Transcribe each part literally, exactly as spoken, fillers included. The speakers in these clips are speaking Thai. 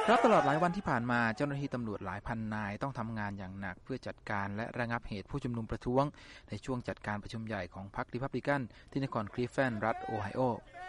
ครับตลอดหลายวันที่ผ่านมาเจ้าหน้าที่ตำรวจหลายพันนายต้องทำงานอย่างหนักเพื่อจัดการและระงับเหตุผู้ชุมนุมประท้วงในช่วงจัดการประชุมใหญ่ของพรรครีพับลิกันที่นครคลีฟแลนด์รัฐโอไฮโอ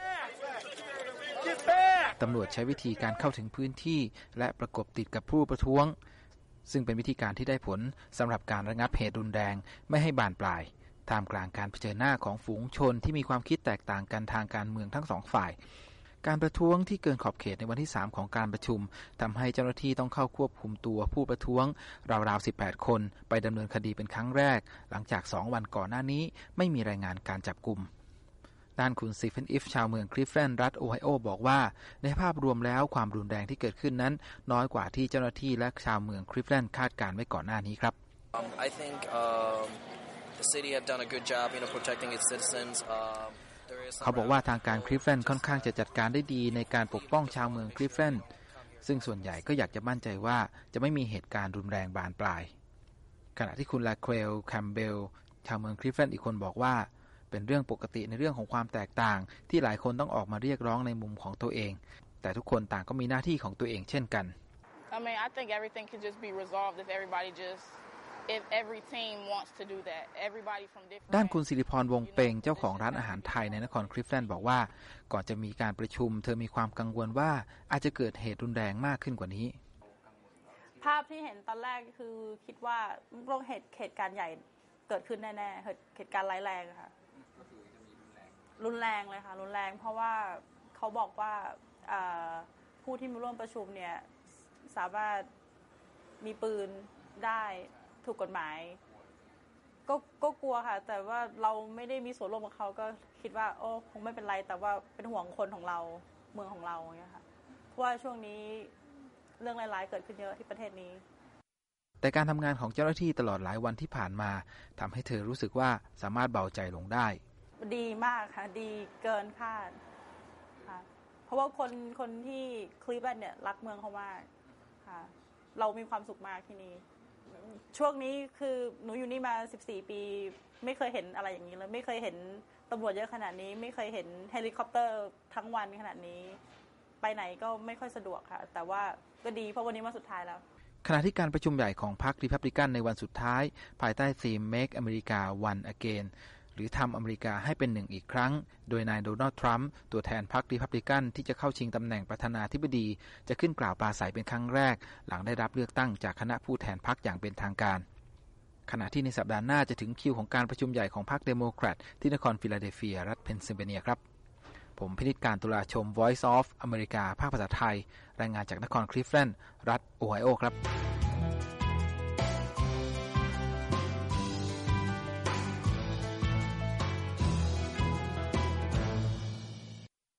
ตำรวจใช้วิธีการเข้าถึงพื้นที่และประกบติดกับผู้ประท้วงซึ่งเป็นวิธีการที่ได้ผลสำหรับการระงับเหตุรุนแรงไม่ให้บานปลายท่ามกลางการเผชิญหน้าของฝูงชนที่มีความคิดแตกต่างกันทางการเมืองทั้งสองฝ่ายการประท้วงที่เกินขอบเขตในวันที่สามของการประชุมทำให้เจ้าหน้าที่ต้องเข้าควบคุมตัวผู้ประท้วงราวๆสิบแปดคนไปดำเนินคดีเป็นครั้งแรกหลังจากสองวันก่อนหน้านี้ไม่มีรายงานการจับกุมด้านคุณซีเฟนอิฟชาวเมืองคลีฟแลนด์รัฐโอไฮโอบอกว่าในภาพรวมแล้วความรุนแรงที่เกิดขึ้นนั้นน้อยกว่าที่เจ้าหน้าที่และชาวเมืองคลีฟแลนด์คาดการไว้ก่อนหน้านี้ครับ um, I think um, the city have done a good job you know protecting its citizens um,เขาบอกว่าทางการคลีฟแลนด์ค่อนข้างจะจัดการได้ดีในการปกป้องชาวเมืองคลีฟแลนด์ซึ่งส่วนใหญ่ก็อยากจะมั่นใจว่าจะไม่มีเหตุการณ์รุนแรงบานปลายขณะที่คุณลาเควลแคมเบลชาวเมืองคลีฟแลนด์อีกคนบอกว่าเป็นเรื่องปกติในเรื่องของความแตกต่างที่หลายคนต้องออกมาเรียกร้องในมุมของตัวเองแต่ทุกคนต่างก็มีหน้าที่ของตัวเองเช่นกัน I mean I think everything could just be resolved if everybody just if every team wants to do that everybody from different ด้านคุณศิริพรวงเปงเจ้าของร้านอาหารไทยในนครคลีฟแลนด์บอกว่าก่อนจะมีการประชุมเธอมีความกังวลว่าอาจจะเกิดเหตุรุนแรงมากขึ้นกว่านี้ภาพที่เห็นตอนแรกคือคิดว่าต้องเหตุเหตุการณ์ใหญ่เกิดขึ้นแน่ๆเหตุการณ์ร้ายแรงค่ะรุนแรงเลยค่ะรุนแรงเพราะว่าเขาบอกว่าผู้ที่มาร่วมประชุมเนี่ยสามารถมีปืนได้ถูกกฎหมายก็ก็กลัวค่ะแต่ว่าเราไม่ได้มีส่วนร่วมกับเขาก็คิดว่าโอ้คงไม่เป็นไรแต่ว่าเป็นห่วงคนของเราเมืองของเราอย่างเงี้ยค่ะเพราะว่าช่วงนี้เรื่องร้ายๆเกิดขึ้นเยอะที่ประเทศนี้แต่การทำงานของเจ้าหน้าที่ตลอดหลายวันที่ผ่านมาทำให้เธอรู้สึกว่าสามารถเบาใจลงได้ดีมากค่ะดีเกินคาดค่ะเพราะว่าคนคนที่คลีฟแลนด์เนี่ยรักเมืองเขามากค่ะเรามีความสุขมากที่นี่ช่วงนี้คือหนูอยู่นี่มาสิบสี่ปีไม่เคยเห็นอะไรอย่างนี้เลยไม่เคยเห็นตำรวจเยอะขนาดนี้ไม่เคยเห็นเฮลิคอปเตอร์ทั้งวันขนาดนี้ไปไหนก็ไม่ค่อยสะดวกค่ะแต่ว่าก็ดีเพราะวันนี้วันสุดท้ายแล้วขณะที่การประชุมใหญ่ของพรรครีพับลิกันในวันสุดท้ายภายใต้ธีม Make America One Again หรือทำอเมริกาให้เป็นหนึ่งอีกครั้งโดยนายโดนัลด์ทรัมป์ตัวแทนพรรครีพับลิกันที่จะเข้าชิงตำแหน่งประธานาธิบดีจะขึ้นกล่าวปราศรัยเป็นครั้งแรกหลังได้รับเลือกตั้งจากคณะผู้แทนพรรคอย่างเป็นทางการขณะที่ในสัปดาห์หน้าจะถึงคิวของการประชุมใหญ่ของพรรคเดโมแครตที่นครฟิลาเดลเฟียรัฐเพนซิลเวเนียครับผมพินิจการตุลาชม Voice of America ภาคภาษาไทยรายงานจากนครคลีฟแลนด์รัฐโอไฮโอครับ